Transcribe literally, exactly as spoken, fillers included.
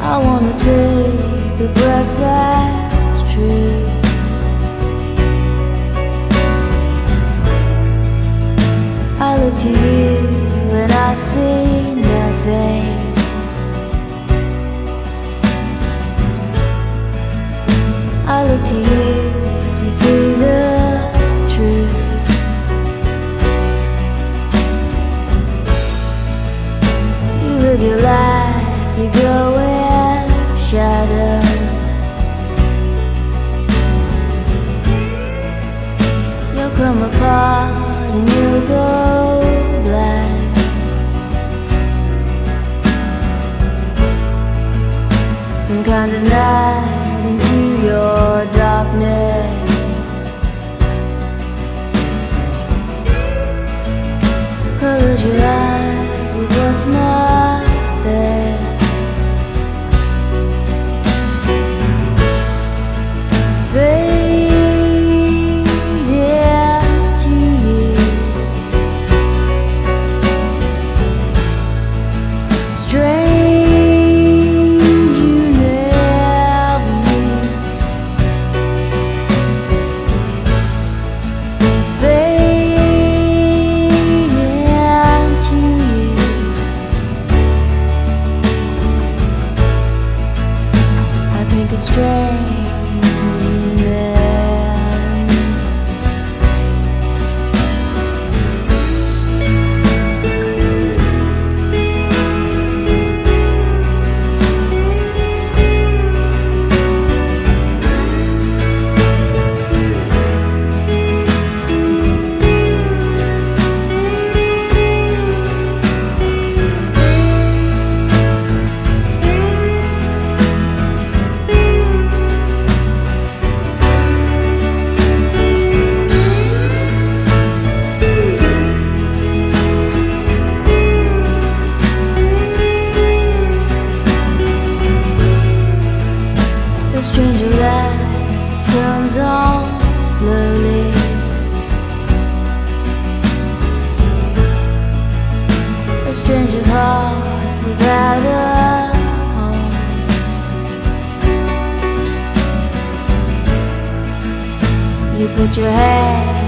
I wanna take the breath that's true. I look to you and I see nothing. I look to you to see the truth. You live your life, you go in shadow. You'll come apart and you'll go blind. Some kind of night into your darkness. Close your eyes with what's not there. Fade into you. Strange you never knew. Fade into you. I think it's strange you never knew. The stranger light comes on slowly. A stranger's heart without a home. You put your head